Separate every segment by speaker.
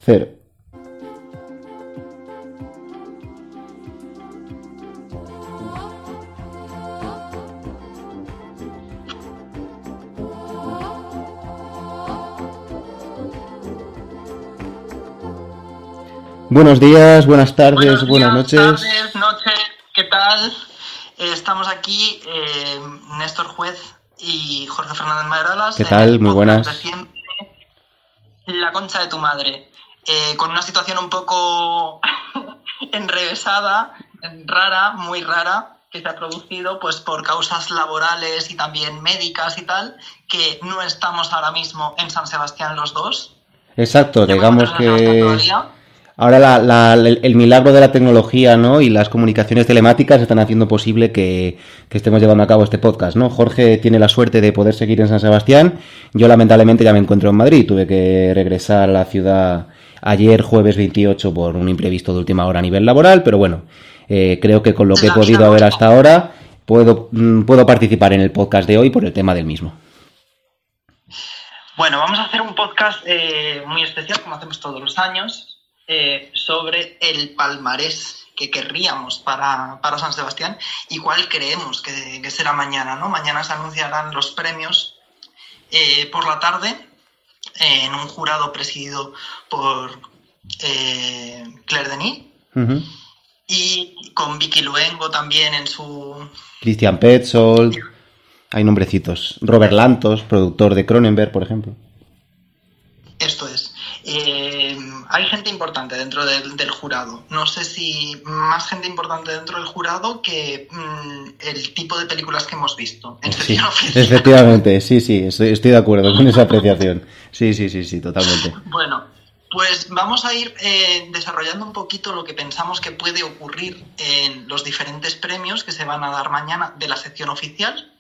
Speaker 1: 0. Buenos días, buenas tardes, buenas noches.
Speaker 2: Buenas tardes, noches, ¿qué tal? Estamos aquí, Néstor Juez y Jorge Fernández Madralas.
Speaker 1: ¿Qué tal? Muy buenas.
Speaker 2: La concha de tu madre. Con una situación un poco enrevesada, rara, muy rara, que se ha producido pues por causas laborales y también médicas y tal, que no estamos ahora mismo en San Sebastián los dos.
Speaker 1: Exacto, digamos que ahora el milagro de la tecnología, ¿no? Y las comunicaciones telemáticas están haciendo posible que estemos llevando a cabo este podcast, ¿no? Jorge tiene la suerte de poder seguir en San Sebastián. Yo lamentablemente ya me encuentro en Madrid. Tuve que regresar a la ciudad ayer, jueves 28, por un imprevisto de última hora a nivel laboral, pero bueno, creo que con lo que he podido ver hasta ahora puedo participar en el podcast de hoy por el tema del mismo.
Speaker 2: Bueno, vamos a hacer un podcast muy especial, como hacemos todos los años, sobre el palmarés que querríamos para San Sebastián y cuál creemos que será mañana, ¿no? Mañana se anunciarán los premios por la tarde en un jurado presidido por Claire Denis. Uh-huh. Y con Vicky Luengo también en su...
Speaker 1: Christian Petzold, hay nombrecitos. Robert Lantos, productor de Cronenberg, por ejemplo.
Speaker 2: Esto es. Hay gente importante dentro del jurado. No sé si más gente importante dentro del jurado que el tipo de películas que hemos visto.
Speaker 1: Sí, efectivamente, sí, estoy de acuerdo con esa apreciación. Sí, totalmente.
Speaker 2: Bueno, pues vamos a ir desarrollando un poquito lo que pensamos que puede ocurrir en los diferentes premios que se van a dar mañana de la sección oficial.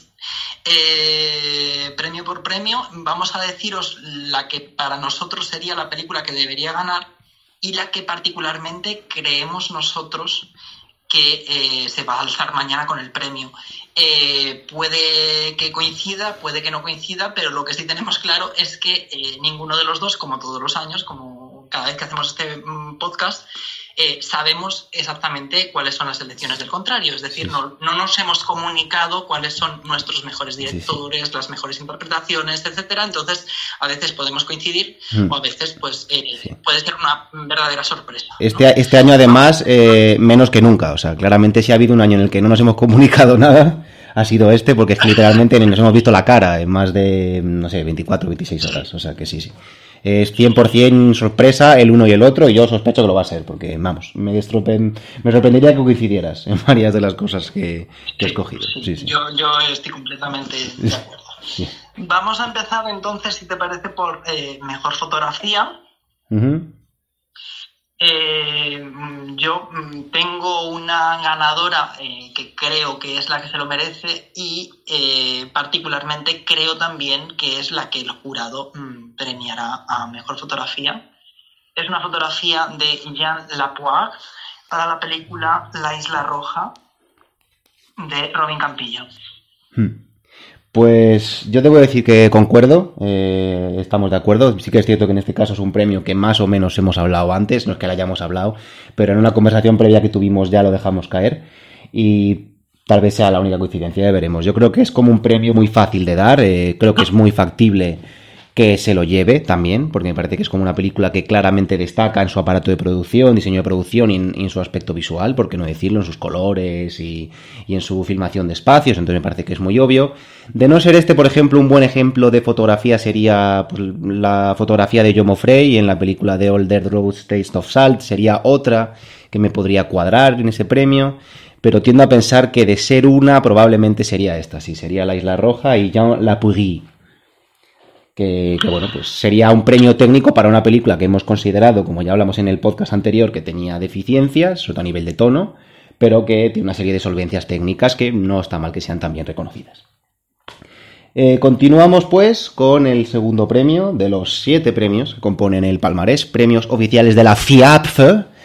Speaker 2: Premio por premio, vamos a deciros la que para nosotros sería la película que debería ganar y la que particularmente creemos nosotros que se va a alzar mañana con el premio. Puede que coincida, puede que no coincida, pero lo que sí tenemos claro es que ninguno de los dos, como todos los años, como cada vez que hacemos este podcast, sabemos exactamente cuáles son las elecciones del contrario. Es decir, no nos hemos comunicado cuáles son nuestros mejores directores, las mejores interpretaciones, etcétera. Entonces, a veces podemos coincidir o a veces pues puede ser una verdadera sorpresa, ¿no?
Speaker 1: Este año, además, menos que nunca. O sea, claramente si ha habido un año en el que no nos hemos comunicado nada, ha sido este, porque es que literalmente ni nos hemos visto la cara en más de, 24 o 26 horas. O sea que sí. Es 100% sorpresa el uno y el otro, y yo sospecho que lo va a ser, porque, vamos, me sorprendería que coincidieras en varias de las cosas que he escogido. Sí.
Speaker 2: Yo estoy completamente de acuerdo. Sí. Vamos a empezar entonces, si te parece, por mejor fotografía. Uh-huh. Yo tengo una ganadora que creo que es la que se lo merece y particularmente creo también que es la que el jurado premiará a mejor fotografía. Es una fotografía de Jean Lapoire para la película La Isla Roja de Robin Campillo.
Speaker 1: Pues yo debo decir que concuerdo, estamos de acuerdo. Sí que es cierto que en este caso es un premio que más o menos hemos hablado antes, no es que lo hayamos hablado, pero en una conversación previa que tuvimos ya lo dejamos caer y tal vez sea la única coincidencia, ya veremos. Yo creo que es como un premio muy fácil de dar, creo que es muy factible que se lo lleve también, porque me parece que es como una película que claramente destaca en su aparato de producción, diseño de producción y en su aspecto visual, por qué no decirlo, en sus colores y en su filmación de espacios, entonces me parece que es muy obvio. De no ser este, por ejemplo, un buen ejemplo de fotografía sería pues, la fotografía de Jomo Frey en la película de All Dead Roads Taste of Salt, sería otra que me podría cuadrar en ese premio, pero tiendo a pensar que de ser una probablemente sería esta, sí, sería La Isla Roja y Jean Lapoire. Que bueno, pues sería un premio técnico para una película que hemos considerado, como ya hablamos en el podcast anterior, que tenía deficiencias, sobre todo a nivel de tono, pero que tiene una serie de solvencias técnicas que no está mal que sean también reconocidas. Continuamos pues con el segundo premio de los 7 premios que componen el palmarés, premios oficiales de la FIAPF.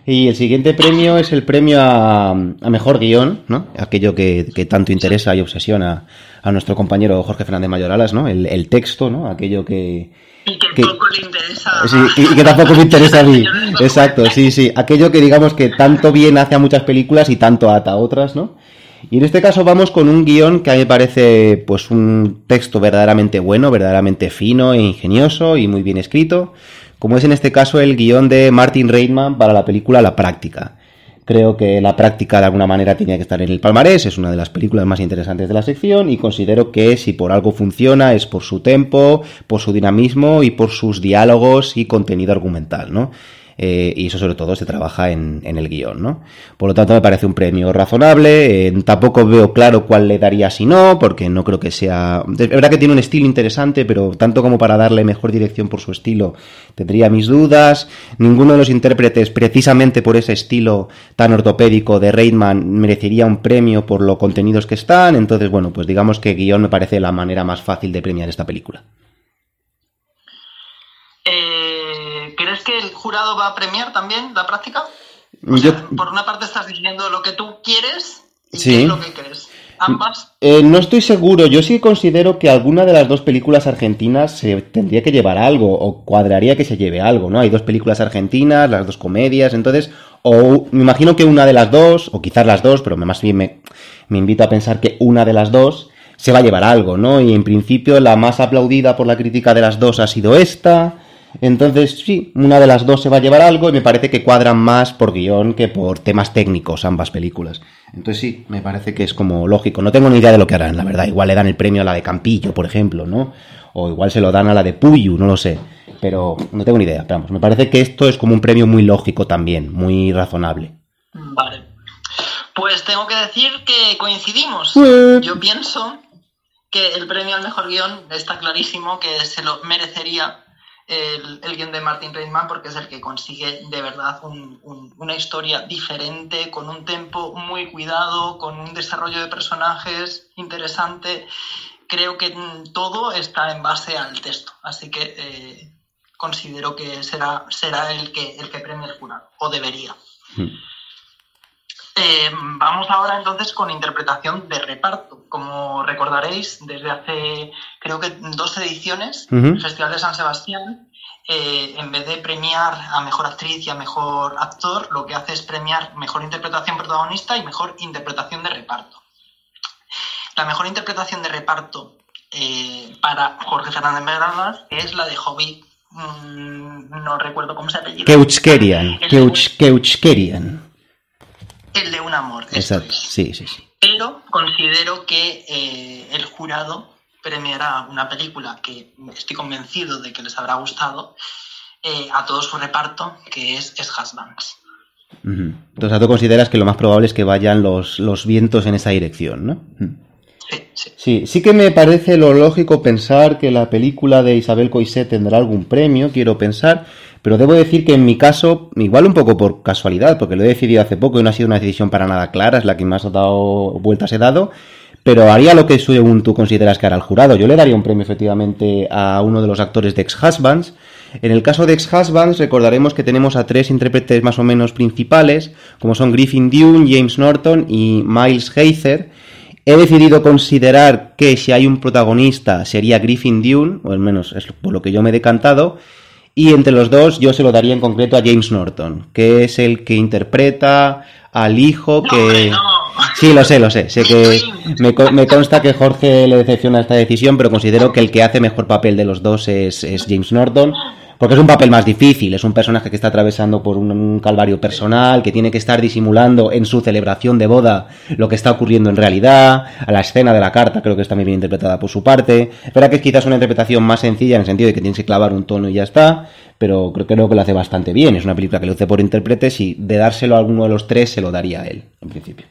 Speaker 1: Y el siguiente premio es el premio a mejor guión, ¿no? Aquello que tanto interesa y obsesiona a nuestro compañero Jorge Fernández Mayoralas, ¿no? El texto, ¿no? Aquello que
Speaker 2: poco le interesa.
Speaker 1: Sí, y que tampoco me interesa a mí. Exacto, sí. Aquello que digamos que tanto bien hace a muchas películas y tanto ata a otras, ¿no? Y en este caso vamos con un guión que a mí me parece pues un texto verdaderamente bueno, verdaderamente fino e ingenioso y muy bien escrito, como es en este caso el guión de Martin Reitman para la película La Práctica. Creo que La Práctica de alguna manera tenía que estar en el palmarés, es una de las películas más interesantes de la sección y considero que si por algo funciona es por su tempo, por su dinamismo y por sus diálogos y contenido argumental, ¿no? Y eso sobre todo se trabaja en el guión, ¿no? Por lo tanto me parece un premio razonable, tampoco veo claro cuál le daría si no, porque no creo que sea... Es verdad que tiene un estilo interesante, pero tanto como para darle mejor dirección por su estilo tendría mis dudas. Ninguno de los intérpretes, precisamente por ese estilo tan ortopédico de Reitman, merecería un premio por los contenidos que están, entonces bueno, pues digamos que guión me parece la manera más fácil de premiar esta película.
Speaker 2: ¿Crees que el jurado va a premiar también La Práctica? O sea, por una parte estás diciendo lo que tú quieres y
Speaker 1: sí.
Speaker 2: ¿Qué es lo que crees? ¿Ambas?
Speaker 1: No estoy seguro. Yo sí considero que alguna de las dos películas argentinas se tendría que llevar algo, o cuadraría que se lleve algo, ¿no? Hay dos películas argentinas, las dos comedias, entonces, o me imagino que una de las dos, o quizás las dos, pero más bien me invito a pensar que una de las dos se va a llevar algo, ¿no? Y en principio la más aplaudida por la crítica de las dos ha sido esta. Entonces, sí, una de las dos se va a llevar algo y me parece que cuadran más por guión que por temas técnicos ambas películas. Entonces sí, me parece que es como lógico. No tengo ni idea de lo que harán, la verdad. Igual le dan el premio a la de Campillo, por ejemplo, ¿no? O igual se lo dan a la de Puyo, no lo sé. Pero no tengo ni idea. Pero vamos, me parece que esto es como un premio muy lógico también, muy razonable.
Speaker 2: Vale. Pues tengo que decir que coincidimos. Yo pienso que el premio al mejor guión está clarísimo que se lo merecería el guión de Martin Reitman, porque es el que consigue de verdad una historia diferente, con un tempo muy cuidado, con un desarrollo de personajes interesante. Creo que todo está en base al texto, así que considero que será el que premie el jurado, o debería. Vamos ahora entonces con interpretación de reparto. Como recordaréis, desde hace creo que 2 ediciones, el Festival de San Sebastián, en vez de premiar a mejor actriz y a mejor actor, lo que hace es premiar mejor interpretación protagonista y mejor interpretación de reparto. La mejor interpretación de reparto para Jorge Fernández Mayoralas es la de Hobbit, no recuerdo cómo se apellida.
Speaker 1: Keuchkerian.
Speaker 2: El de un amor.
Speaker 1: Exacto, sí.
Speaker 2: Pero considero que el jurado premiará una película que estoy convencido de que les habrá gustado a todo su reparto, que es Husbands.
Speaker 1: Entonces, ¿tú consideras que lo más probable es que vayan los vientos en esa dirección, no? Sí que me parece lo lógico pensar que la película de Isabel Coixet tendrá algún premio, quiero pensar, pero debo decir que en mi caso, igual un poco por casualidad, porque lo he decidido hace poco y no ha sido una decisión para nada clara, es la que más vueltas he dado, pero haría lo que según tú consideras que hará el jurado. Yo le daría un premio efectivamente a uno de los actores de Ex-Husbands. En el caso de Ex-Husbands recordaremos que tenemos a 3 intérpretes más o menos principales, como son Griffin Dunne, James Norton y Miles Heiser. He decidido considerar que si hay un protagonista sería Griffin Dunne, o al menos es por lo que yo me he decantado, y entre los dos yo se lo daría en concreto a James Norton, que es el que interpreta al hijo que...
Speaker 2: No.
Speaker 1: Sí, lo sé. Sé que me consta que Jorge le decepciona esta decisión, pero considero que el que hace mejor papel de los dos es James Norton, porque es un papel más difícil, es un personaje que está atravesando por un calvario personal, que tiene que estar disimulando en su celebración de boda lo que está ocurriendo en realidad. A la escena de la carta creo que está muy bien interpretada por su parte. Es verdad que es quizás una interpretación más sencilla en el sentido de que tienes que clavar un tono y ya está, pero creo que lo hace bastante bien. Es una película que luce por intérpretes y de dárselo a alguno de los 3 se lo daría a él, en principio.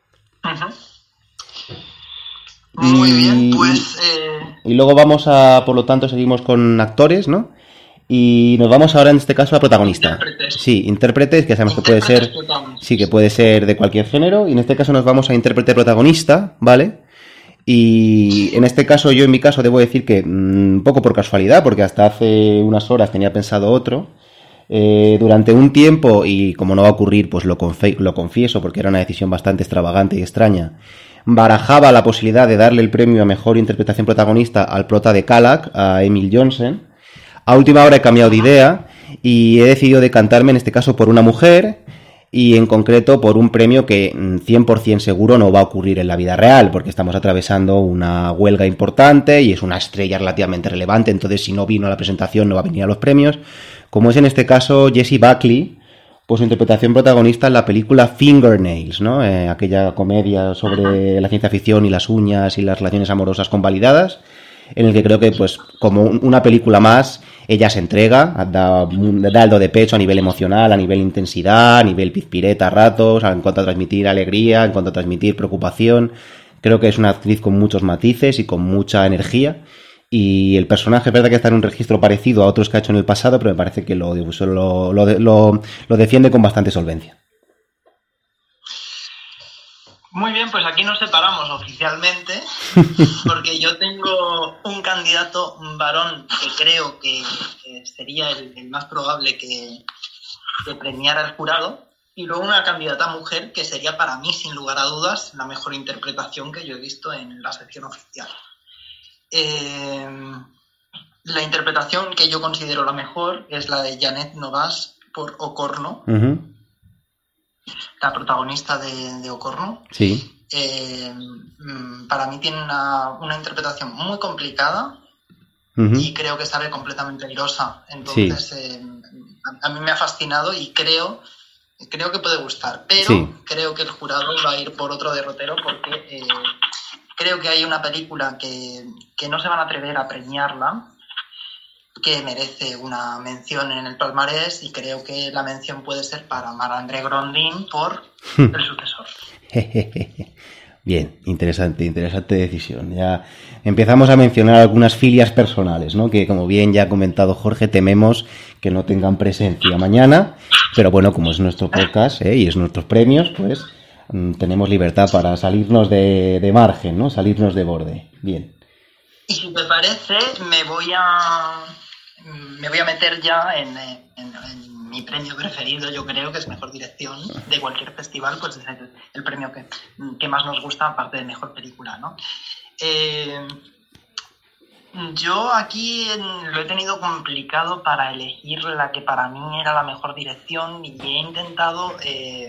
Speaker 2: Muy bien, pues...
Speaker 1: Y luego vamos por lo tanto, seguimos con actores, ¿no? Y nos vamos ahora en este caso a protagonista.
Speaker 2: Intérpretes.
Speaker 1: Sí, intérpretes, que sabemos que puede ser... Sí, que puede ser de cualquier género. Y en este caso nos vamos a intérprete protagonista, ¿vale? Y en este caso, yo en mi caso debo decir que un poco por casualidad, porque hasta hace unas horas tenía pensado otro. Durante un tiempo, y como no va a ocurrir, pues lo confieso porque era una decisión bastante extravagante y extraña, barajaba la posibilidad de darle el premio a Mejor Interpretación Protagonista al prota de Calac, a Emil Johnsen. A última hora he cambiado de idea y he decidido decantarme en este caso por una mujer y en concreto por un premio que 100% seguro no va a ocurrir en la vida real, porque estamos atravesando una huelga importante y es una estrella relativamente relevante, entonces si no vino a la presentación no va a venir a los premios, como es en este caso Jessie Buckley, por su interpretación protagonista en la película Fingernails, ¿no? Aquella comedia sobre la ciencia ficción y las uñas y las relaciones amorosas convalidadas, en el que creo que, pues, como una película más, ella se entrega, da el do de pecho a nivel emocional, a nivel intensidad, a nivel pizpireta a ratos, en cuanto a transmitir alegría, en cuanto a transmitir preocupación. Creo que es una actriz con muchos matices y con mucha energía. Y el personaje es verdad que está en un registro parecido a otros que ha hecho en el pasado, pero me parece que lo defiende con bastante solvencia.
Speaker 2: Muy bien, pues aquí nos separamos oficialmente, porque yo tengo un candidato varón que creo que sería el más probable que premiara el jurado, y luego una candidata mujer que sería para mí, sin lugar a dudas, la mejor interpretación que yo he visto en la sección oficial. La interpretación que yo considero la mejor es la de Janet Novas por Ocorno. Uh-huh. La protagonista de Ocorno.
Speaker 1: Sí.
Speaker 2: Para mí tiene una interpretación muy complicada. Uh-huh. Y creo que sale completamente airosa. Entonces, sí. A mí me ha fascinado y creo que puede gustar. Pero sí, creo que el jurado va a ir por otro derrotero porque creo que hay una película que no se van a atrever a premiarla, que merece una mención en el palmarés, y creo que la mención puede ser para Marc-André Grondin por El sucesor.
Speaker 1: Bien, interesante decisión. Ya empezamos a mencionar algunas filias personales, ¿no? Que, como bien ya ha comentado Jorge, tememos que no tengan presencia mañana, pero bueno, como es nuestro podcast y es nuestros premios, pues tenemos libertad para salirnos de margen, ¿no? Salirnos de borde. Bien.
Speaker 2: Y si te parece, me voy a meter ya en mi premio preferido. Yo creo que es mejor dirección de cualquier festival, pues es el premio que más nos gusta, aparte de mejor película, ¿no? Yo aquí lo he tenido complicado para elegir la que para mí era la mejor dirección, y he intentado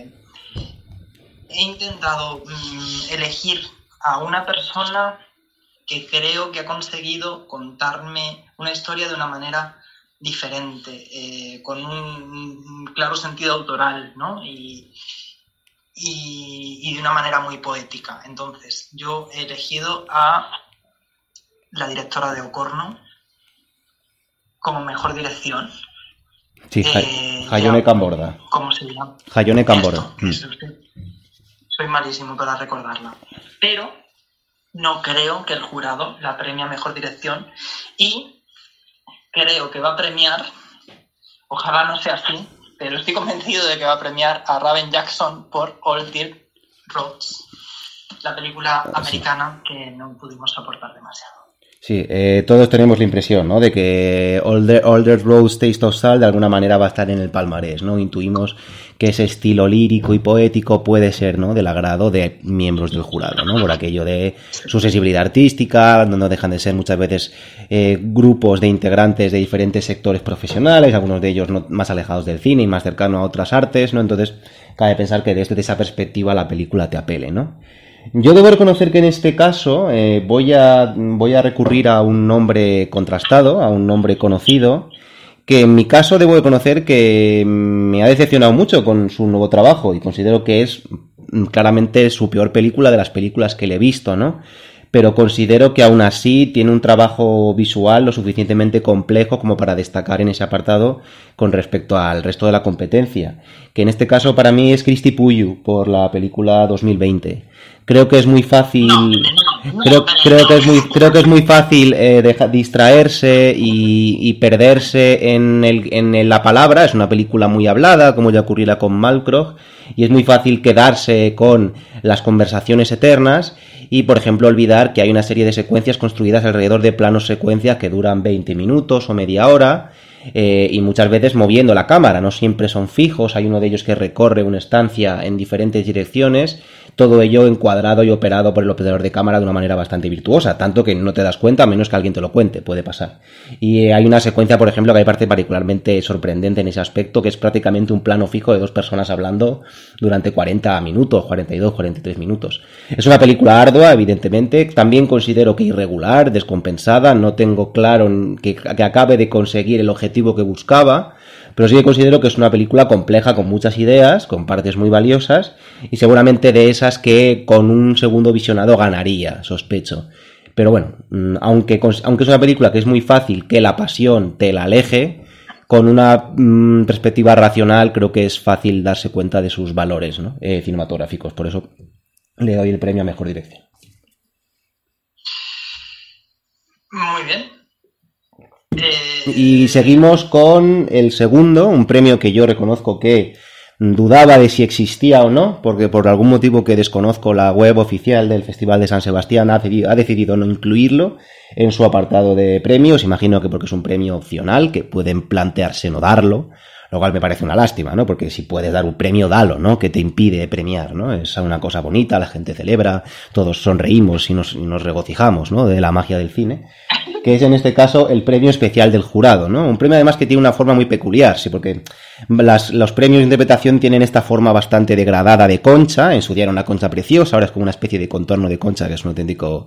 Speaker 2: elegir a una persona que creo que ha conseguido contarme una historia de una manera diferente, con un claro sentido autoral, ¿no? Y de una manera muy poética. Entonces, yo he elegido a la directora de Ocorno como mejor dirección.
Speaker 1: Sí, Jaione Camborda.
Speaker 2: ¿Cómo se llama?
Speaker 1: Jaione Camborda.
Speaker 2: Soy malísimo para recordarla. Pero no creo que el jurado la premie a mejor dirección, y creo que va a premiar, ojalá no sea así, pero estoy convencido de que va a premiar a Raven Jackson por All Dirt Roads, la película americana que no pudimos soportar demasiado.
Speaker 1: Sí, todos tenemos la impresión, ¿no?, de que All Dirt Roads Taste of Salt de alguna manera va a estar en el palmarés, ¿no? Intuimos que ese estilo lírico y poético puede ser, ¿no?, del agrado de miembros del jurado, ¿no?, por aquello de su sensibilidad artística, no dejan de ser muchas veces grupos de integrantes de diferentes sectores profesionales, algunos de ellos más alejados del cine y más cercanos a otras artes, ¿no? Entonces, cabe pensar que desde esa perspectiva la película te apele, ¿no? Yo debo reconocer que en este caso voy a recurrir a un nombre contrastado, a un nombre conocido, que en mi caso debo reconocer que me ha decepcionado mucho con su nuevo trabajo y considero que es claramente su peor película de las películas que le he visto, ¿no? Pero considero que aún así tiene un trabajo visual lo suficientemente complejo como para destacar en ese apartado con respecto al resto de la competencia, que en este caso para mí es Cristi Puiu por la película 2020. Creo que es muy fácil, creo que es muy fácil distraerse y perderse en la palabra. Es una película muy hablada, como ya ocurriera con Malmkrog, y es muy fácil quedarse con las conversaciones eternas y, por ejemplo, olvidar que hay una serie de secuencias construidas alrededor de planos secuencias que duran 20 minutos o media hora y muchas veces moviendo la cámara, no siempre son fijos, hay uno de ellos que recorre una estancia en diferentes direcciones, todo ello encuadrado y operado por el operador de cámara de una manera bastante virtuosa, tanto que no te das cuenta a menos que alguien te lo cuente, puede pasar. Y hay una secuencia, por ejemplo, que me parece particularmente sorprendente en ese aspecto, que es prácticamente un plano fijo de dos personas hablando durante 40 minutos, 42, 43 minutos. Es una película ardua, evidentemente, también considero que irregular, descompensada, no tengo claro que acabe de conseguir el objetivo que buscaba, pero sí que considero que es una película compleja, con muchas ideas, con partes muy valiosas, y seguramente de esas que con un segundo visionado ganaría, sospecho. Pero bueno, aunque es una película que es muy fácil que la pasión te la aleje, con una perspectiva racional creo que es fácil darse cuenta de sus valores, ¿no? Cinematográficos. Por eso le doy el premio a Mejor Dirección.
Speaker 2: Muy bien.
Speaker 1: Y seguimos con el segundo, un premio que yo reconozco que dudaba de si existía o no, porque por algún motivo que desconozco la web oficial del Festival de San Sebastián ha decidido no incluirlo en su apartado de premios. Imagino que porque es un premio opcional, que pueden plantearse no darlo, lo cual me parece una lástima, ¿no? Porque si puedes dar un premio, dalo, ¿no? ¿Qué te impide premiar, ¿no? Es una cosa bonita, la gente celebra, todos sonreímos y nos regocijamos, ¿no? De la magia del cine, que es en este caso el premio especial del jurado, ¿no? Un premio además que tiene una forma muy peculiar, sí, porque los premios de interpretación tienen esta forma bastante degradada de concha. En su día era una concha preciosa, ahora es como una especie de contorno de concha, que es un auténtico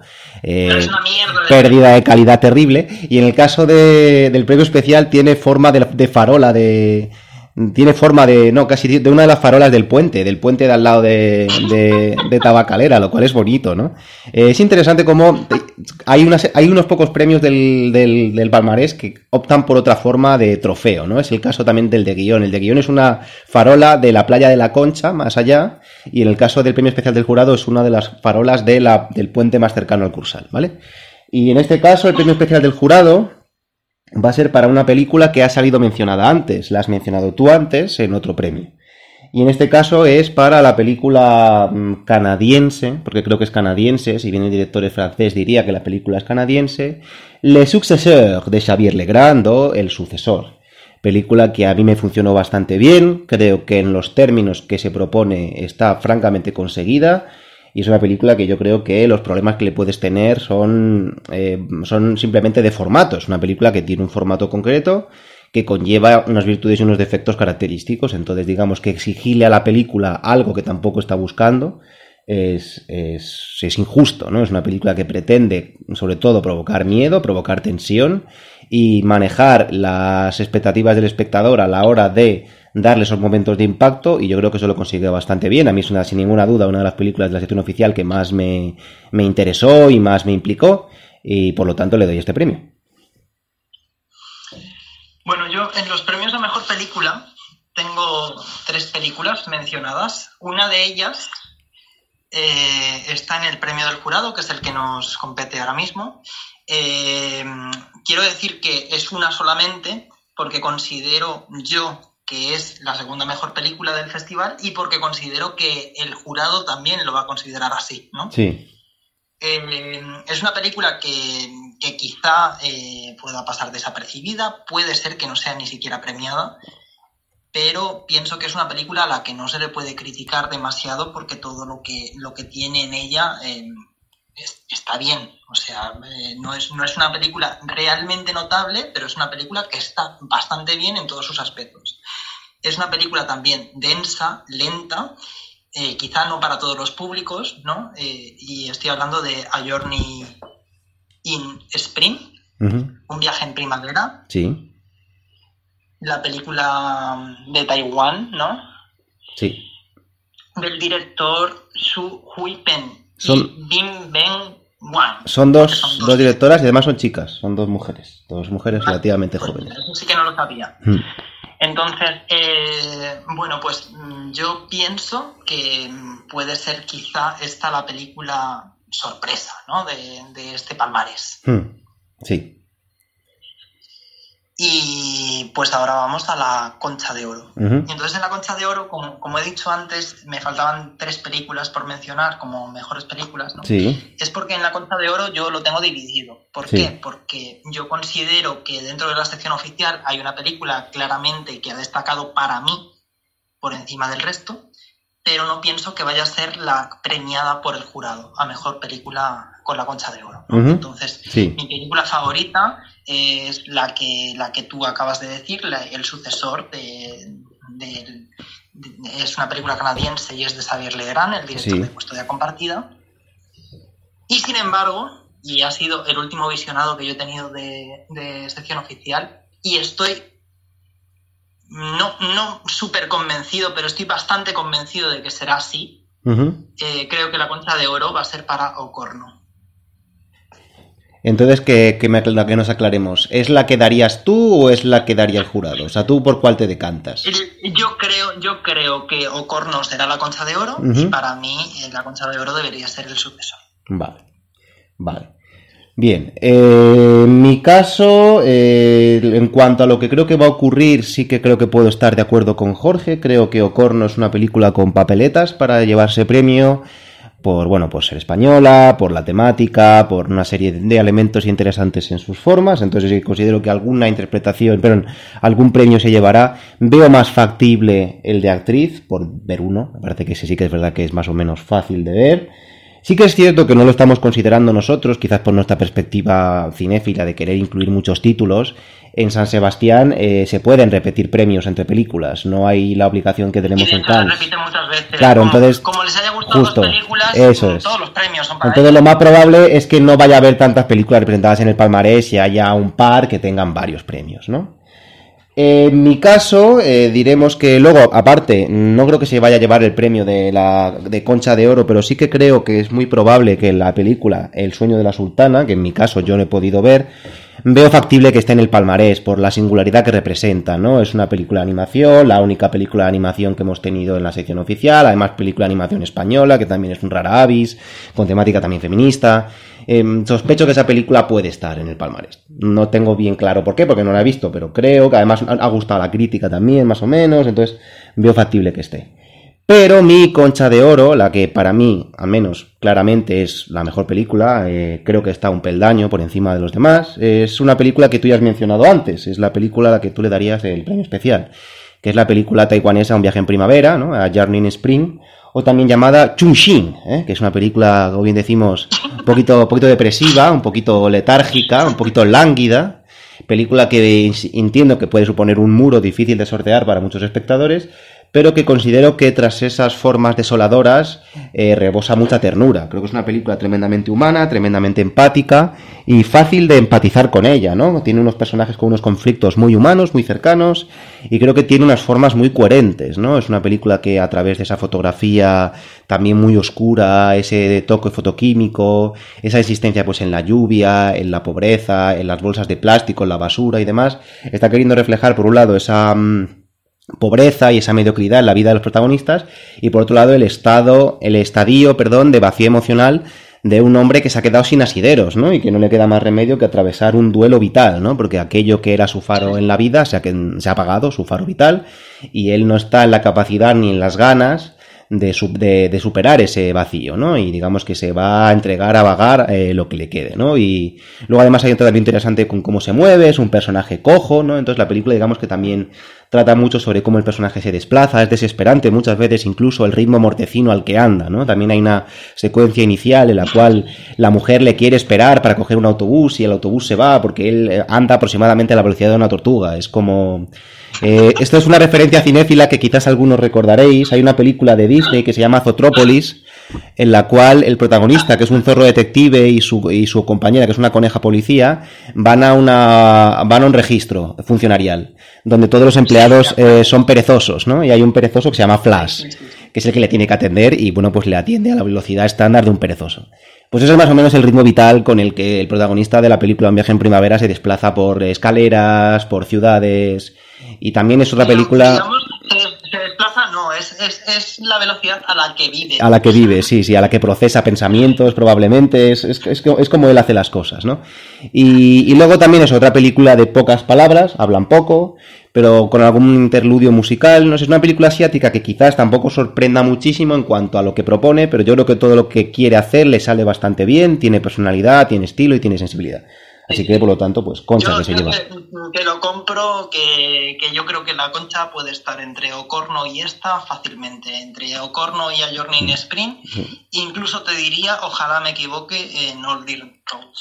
Speaker 1: pérdida de calidad terrible. Y en el caso del premio especial tiene forma de farola, tiene forma casi de una de las farolas del puente de al lado de Tabacalera, lo cual es bonito, ¿no? Es interesante cómo hay unos pocos premios del palmarés que optan por otra forma de trofeo, ¿no? Es el caso también del de guión. El de guión es una farola de la playa de la Concha, más allá, y en el caso del premio especial del jurado es una de las farolas del puente más cercano al Cursal, ¿vale? Y en este caso el premio especial del jurado va a ser para una película que ha salido mencionada antes, la has mencionado tú antes en otro premio. Y en este caso es para la película canadiense, porque creo que es canadiense, si bien el director es francés diría que la película es canadiense, Le Successeur de Xavier Legrand, o El Sucesor. Película que a mí me funcionó bastante bien, creo que en los términos que se propone está francamente conseguida. Y es una película que yo creo que los problemas que le puedes tener son simplemente de formato. Es una película que tiene un formato concreto, que conlleva unas virtudes y unos defectos característicos. Entonces, digamos que exigirle a la película algo que tampoco está buscando es injusto, ¿no? Es una película que pretende, sobre todo, provocar miedo, provocar tensión y manejar las expectativas del espectador a la hora de darle esos momentos de impacto, y yo creo que eso lo consigue bastante bien. A mí es sin ninguna duda una de las películas de la sección oficial que más me interesó y más me implicó, y por lo tanto le doy este premio.
Speaker 2: Bueno, yo en los premios a Mejor Película tengo 3 películas mencionadas. Una de ellas está en el premio del jurado, que es el que nos compete ahora mismo. Quiero decir que es una solamente porque considero yo que es la segunda mejor película del festival y porque considero que el jurado también lo va a considerar así, ¿no?
Speaker 1: Sí.
Speaker 2: Es una película que quizá pueda pasar desapercibida, puede ser que no sea ni siquiera premiada, pero pienso que es una película a la que no se le puede criticar demasiado porque todo lo que tiene en ella está bien. O sea, no es una película realmente notable, pero es una película que está bastante bien en todos sus aspectos. Es una película también densa, lenta, quizá no para todos los públicos, ¿no? Y estoy hablando de A Journey in Spring, Un viaje en primavera.
Speaker 1: Sí.
Speaker 2: La película de Taiwán, ¿no?
Speaker 1: Sí.
Speaker 2: Del director Su Hui-pen y Bim Ben Wan.
Speaker 1: Son dos directoras y además son chicas, son dos mujeres relativamente jóvenes.
Speaker 2: Eso sí que no lo sabía. Entonces, bueno, pues yo pienso que puede ser quizá esta la película sorpresa, ¿no? de este palmarés.
Speaker 1: Sí.
Speaker 2: Y pues ahora vamos a la Concha de Oro.
Speaker 1: Uh-huh.
Speaker 2: Y entonces en la Concha de Oro, como he dicho antes, me faltaban 3 películas por mencionar como mejores películas, ¿no?
Speaker 1: Sí.
Speaker 2: Es porque en la Concha de Oro yo lo tengo dividido. ¿Por qué? Porque yo considero que dentro de la sección oficial hay una película claramente que ha destacado para mí por encima del resto, pero no pienso que vaya a ser la premiada por el jurado a mejor película con la Concha de Oro, ¿no?
Speaker 1: Uh-huh.
Speaker 2: Entonces, mi película favorita es la que tú acabas de decir, el sucesor es una película canadiense y es de Xavier Legrand, el director de Custodia Compartida. Y sin embargo, y ha sido el último visionado que yo he tenido de sección oficial, y estoy no súper convencido, pero estoy bastante convencido de que será así. Uh-huh. Creo que la Concha de Oro va a ser para Ocorno.
Speaker 1: Entonces, que nos aclaremos, ¿es la que darías tú o es la que daría el jurado? O sea, ¿tú por cuál te decantas?
Speaker 2: Yo creo que Ocorno será la Concha de Oro, uh-huh, y para mí la Concha de Oro debería ser el sucesor.
Speaker 1: Vale. Bien, en mi caso, en cuanto a lo que creo que va a ocurrir, sí que creo que puedo estar de acuerdo con Jorge. Creo que Ocorno es una película con papeletas para llevarse premio por ser española, por la temática, por una serie de elementos interesantes en sus formas. Entonces considero que algún premio se llevará. Veo más factible el de actriz, por ver uno. Me parece que ese sí que es verdad que es más o menos fácil de ver. Sí que es cierto que no lo estamos considerando nosotros, quizás por nuestra perspectiva cinéfila de querer incluir muchos títulos. En San Sebastián se pueden repetir premios entre películas, no hay la obligación que tenemos en Cannes.
Speaker 2: Se repiten muchas veces.
Speaker 1: Claro, entonces,
Speaker 2: como les haya gustado las películas,
Speaker 1: eso es.
Speaker 2: Todos los premios son para
Speaker 1: entonces
Speaker 2: ellos.
Speaker 1: Lo más probable es que no vaya a haber tantas películas representadas en el palmarés y haya un par que tengan varios premios, ¿no? En mi caso, diremos que luego, aparte, no creo que se vaya a llevar el premio de Concha de Oro, pero sí que creo que es muy probable que la película El sueño de la sultana, que en mi caso yo no he podido ver, veo factible que esté en el palmarés por la singularidad que representa, ¿no? Es una película de animación, la única película de animación que hemos tenido en la sección oficial, además película de animación española, que también es un rara avis, con temática también feminista. Sospecho que esa película puede estar en el palmarés. No tengo bien claro por qué, porque no la he visto, pero creo que además ha gustado a la crítica también, más o menos, entonces veo factible que esté. Pero mi Concha de Oro, la que para mí, al menos claramente es la mejor película, creo que está un peldaño por encima de los demás, es una película que tú ya has mencionado antes, es la película a la que tú le darías el premio especial, que es la película taiwanesa Un viaje en primavera, ¿no? A Journey in Spring, o también llamada Chungxing, que es una película, como bien decimos, un poquito depresiva, un poquito letárgica, un poquito lánguida, película que entiendo que puede suponer un muro difícil de sortear para muchos espectadores, pero que considero que tras esas formas desoladoras rebosa mucha ternura. Creo que es una película tremendamente humana, tremendamente empática y fácil de empatizar con ella, ¿no? Tiene unos personajes con unos conflictos muy humanos, muy cercanos, y creo que tiene unas formas muy coherentes, ¿no? Es una película que a través de esa fotografía también muy oscura, ese toque fotoquímico, esa existencia pues en la lluvia, en la pobreza, en las bolsas de plástico, en la basura y demás, está queriendo reflejar por un lado esa pobreza y esa mediocridad en la vida de los protagonistas, y por otro lado el estadio de vacío emocional de un hombre que se ha quedado sin asideros, ¿no? Y que no le queda más remedio que atravesar un duelo vital, ¿no? Porque aquello que era su faro en la vida se ha apagado, su faro vital, y él no está en la capacidad ni en las ganas de superar ese vacío, ¿no? Y digamos que se va a entregar a vagar lo que le quede, ¿no? Y luego además hay un tratamiento interesante con cómo se mueve, es un personaje cojo, ¿no? Entonces la película digamos que también trata mucho sobre cómo el personaje se desplaza, es desesperante muchas veces incluso el ritmo mortecino al que anda, ¿no? También hay una secuencia inicial en la cual la mujer le quiere esperar para coger un autobús y el autobús se va porque él anda aproximadamente a la velocidad de una tortuga, es como... esto es una referencia cinéfila que quizás algunos recordaréis. Hay una película de Disney que se llama Zotrópolis, en la cual el protagonista, que es un zorro detective, y su compañera, que es una coneja policía, van a un registro funcionarial, donde todos los empleados son perezosos, ¿no? Y hay un perezoso que se llama Flash, que es el que le tiene que atender, y bueno, pues le atiende a la velocidad estándar de un perezoso. Pues eso es más o menos el ritmo vital con el que el protagonista de la película Un viaje en primavera se desplaza por escaleras, por ciudades, y también es otra película...
Speaker 2: Digamos, se desplaza, no, es la velocidad a la que vive.
Speaker 1: A la que vive, sí, a la que procesa pensamientos probablemente, es como él hace las cosas, ¿no? Y luego también es otra película de pocas palabras, hablan poco, pero con algún interludio musical, no sé, es una película asiática que quizás tampoco sorprenda muchísimo en cuanto a lo que propone, pero yo creo que todo lo que quiere hacer le sale bastante bien, tiene personalidad, tiene estilo y tiene sensibilidad. Así que, por lo tanto, pues Concha que se lleva.
Speaker 2: Que lo compro, que yo creo que la Concha puede estar entre Ocorno y esta fácilmente, entre Ocorno y A Journey in Spring. Incluso te diría, ojalá me equivoque, en Old Dear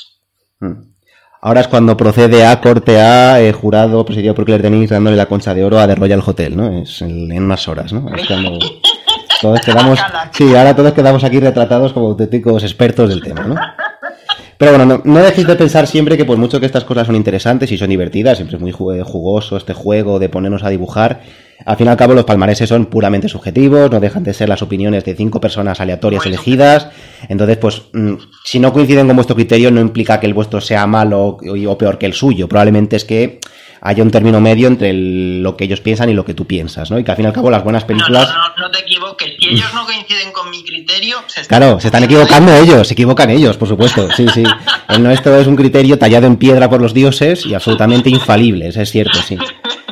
Speaker 2: Roads.
Speaker 1: Ahora es cuando procede a corte A, jurado presidido por Claire Denis, dándole la Concha de Oro a The Royal Hotel, ¿no? Es en unas horas, ¿no? Es cuando todos quedamos... Sí, ahora todos quedamos aquí retratados como auténticos expertos del tema, ¿no? Pero bueno, no dejéis de pensar siempre que por mucho que estas cosas son interesantes y son divertidas, siempre es muy jugoso este juego de ponernos a dibujar, al fin y al cabo los palmareses son puramente subjetivos, no dejan de ser las opiniones de 5 personas aleatorias elegidas, entonces pues si no coinciden con vuestro criterio no implica que el vuestro sea malo o peor que el suyo, probablemente es que haya un término medio entre lo que ellos piensan y lo que tú piensas, ¿no? Y que al fin y al cabo las buenas películas...
Speaker 2: No te equivoques, si ellos no coinciden con mi criterio... se
Speaker 1: están equivocando ellos, se equivocan ellos, por supuesto, sí. El nuestro es un criterio tallado en piedra por los dioses y absolutamente infalible, eso es cierto, sí.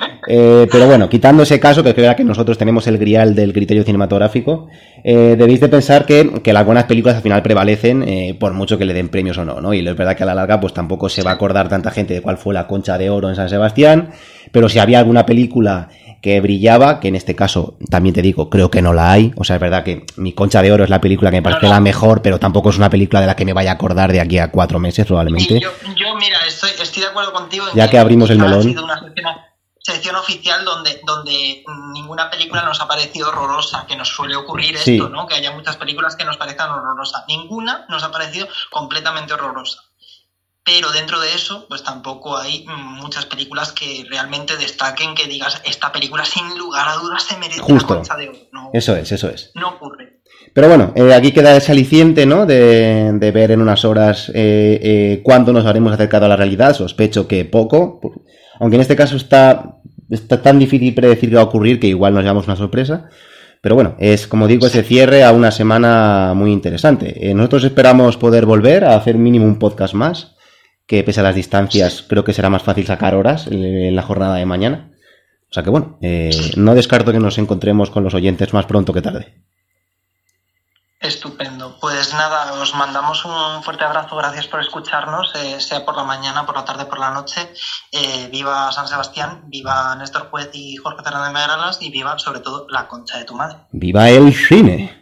Speaker 1: Pero bueno, quitando ese caso, que creo que nosotros tenemos el grial del criterio cinematográfico, debéis de pensar que las buenas películas al final prevalecen por mucho que le den premios o no, ¿no? Y es verdad que a la larga pues tampoco se va a acordar tanta gente de cuál fue la Concha de Oro en San Sebastián, pero si había alguna película que brillaba, que en este caso también te digo, creo que no la hay, o sea, es verdad que mi Concha de Oro es la película que me parece la mejor, pero tampoco es una película de la que me vaya a acordar de aquí a 4 meses probablemente.
Speaker 2: Yo mira, estoy de acuerdo contigo.
Speaker 1: Ya que abrimos el melón.
Speaker 2: Ha sido una sección oficial donde ninguna película nos ha parecido horrorosa, que nos suele ocurrir esto, ¿no? Que haya muchas películas que nos parezcan horrorosas. Ninguna nos ha parecido completamente horrorosa. Pero dentro de eso, pues tampoco hay muchas películas que realmente destaquen, que digas, esta película sin lugar a dudas se merece la Concha de Oro. No,
Speaker 1: eso es.
Speaker 2: No ocurre.
Speaker 1: Pero bueno, aquí queda ese aliciente, ¿no? De ver en unas horas cuándo nos habremos acercado a la realidad. Sospecho que poco, aunque en este caso está tan difícil predecir qué va a ocurrir que igual nos llevamos una sorpresa. Pero bueno, es como digo, ese cierre a una semana muy interesante. Nosotros esperamos poder volver a hacer mínimo un podcast más, que pese a las distancias creo que será más fácil sacar horas en la jornada de mañana. O sea que bueno, no descarto que nos encontremos con los oyentes más pronto que tarde.
Speaker 2: Estupendo. Pues nada, os mandamos un fuerte abrazo, gracias por escucharnos, sea por la mañana, por la tarde, por la noche. Viva San Sebastián, viva Néstor Juez y Jorge Fernández Medralas y viva sobre todo la Concha de tu madre.
Speaker 1: ¡Viva el cine!